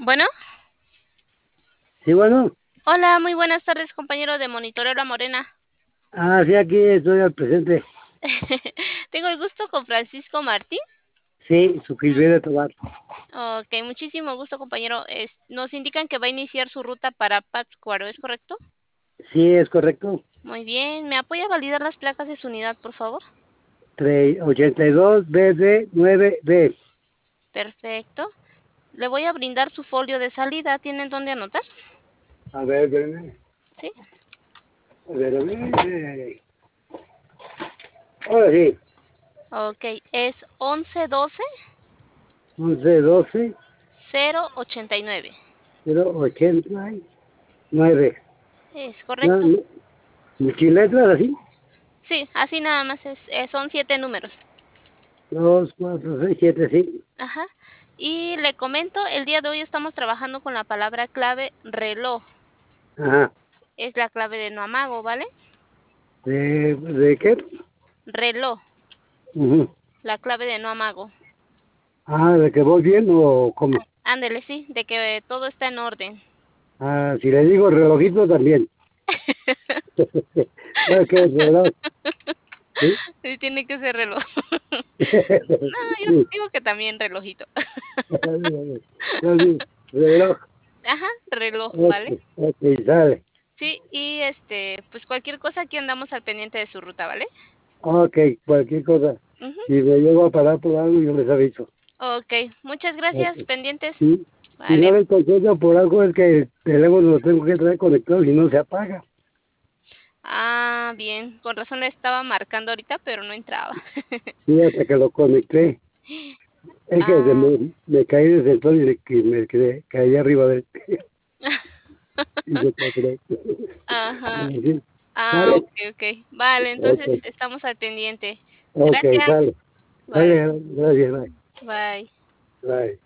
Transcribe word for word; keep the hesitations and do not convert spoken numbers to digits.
Bueno, Sí, bueno. hola, muy buenas tardes, compañero de Monitoreo La Morena. Ah, sí, aquí estoy al presente. Tengo el gusto con Francisco Martín. Sí, su Gilberto Tobar. Ok, muchísimo gusto, compañero. Es- nos indican que va a iniciar su ruta para Pátzcuaro, ¿es correcto? Sí, es correcto. Muy bien, ¿me apoya a validar las placas de su unidad, por favor? Tre- ochenta y dos B D nueve B. Perfecto. Le voy a brindar su folio de salida. ¿Tienen dónde anotar? A ver, espérame. Sí. A ver, a ver. eh. Ahora sí. Ok, es once doce once doce cero ochenta y nueve. cero ochenta y nueve. ¿Es No, correcto? no, ¿multiletras así? Sí, así nada más es, eh, son siete números. Dos, cuatro, seis, siete, sí. Ajá. Y le comento, el día de hoy estamos trabajando con la palabra clave reloj. Ajá. Es la clave de no amago, ¿vale? ¿De, de qué? Reloj, Ujú. la clave de no amago. Ah, ¿de que voy bien o cómo? Ándele, sí, de que todo está en orden. Ah, si le digo relojito también. No, que es reloj, ¿sí? Sí, tiene que ser reloj. No, yo Sí. digo que también relojito. No, sí, reloj. Ajá, reloj, Ok, ¿vale? ok, sale. Sí, y este, pues cualquier cosa aquí andamos al pendiente de su ruta, ¿vale? Ok, cualquier cosa. Ujú. Si me llego a parar por algo, yo les aviso. Ok, muchas Ok. gracias, pendientes. Sí. Si no Vale. les contesto por algo, es que el teléfono lo tengo que traer conectado y no se apaga. Ah, bien, con razón le estaba marcando ahorita, pero no entraba. Sí, hasta que lo conecté. Es que se Ah, me, me caí del sensor y me, me quedé, caí arriba de él. Y se quedó. ajá. Sí. Ah, ¿Sale? okey, okey. Vale, entonces Ok, estamos al pendiente. ok, Gracias. sale. Vale, Sale, gracias, bye. bye. Bye.